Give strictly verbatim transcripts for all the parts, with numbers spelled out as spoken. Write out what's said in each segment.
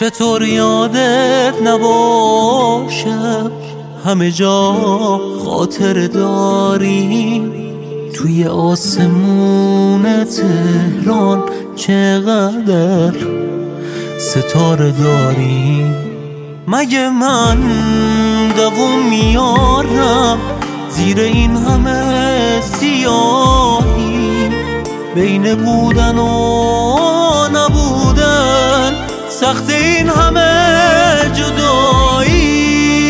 چطور یادت نباشه همه جا خاطر داریم. توی آسمون تهران چقدر ستاره داریم. مگه من دووم میارم زیر این همه سیاهی؟ بین بودن و نبودن سخت این همه جدایی.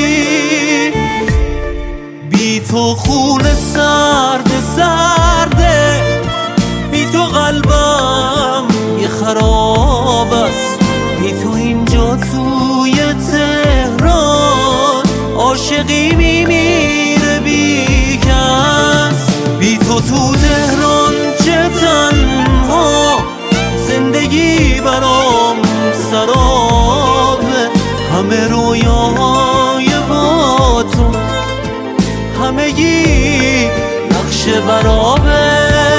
بی تو خون سرد سرده، بی تو قلبم یه خراب است. بی تو اینجا توی تهران عاشقی میمیره بی کس. بی تو تو تهران چه تنها، زندگی برام سرابه. همه رویاهای با تو همگی نقش برابه.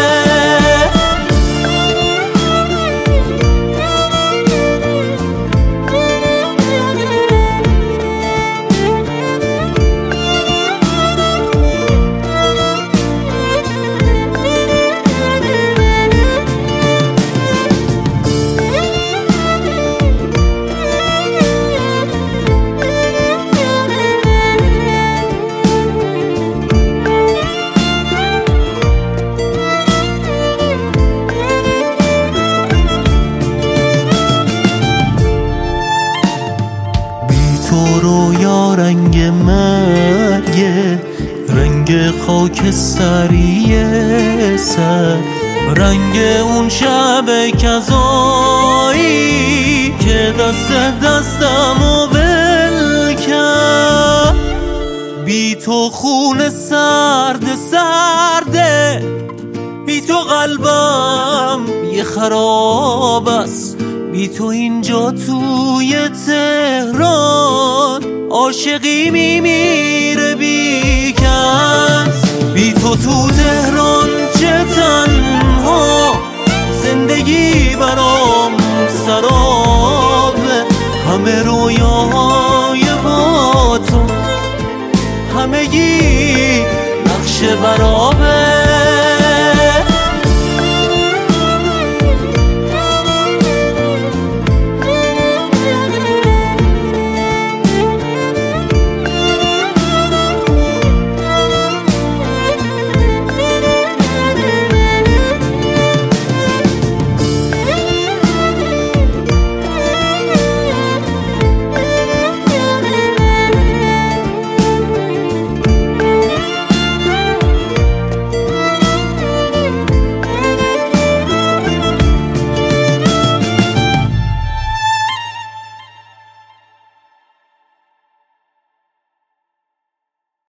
تو رویا رنگ مرگه، رنگ خاکستری سر، رنگ اون شب کذایی که دست دستمو ول کرد. بی تو خون سرد سرده، بی تو قلبم یه خراب است. بی تو اینجا توی تهران عاشقی میمیره بی کس. بی تو تو تهران چه تنها، زندگی برام سرابه. همه رویاهای با تو همگی نقش برام.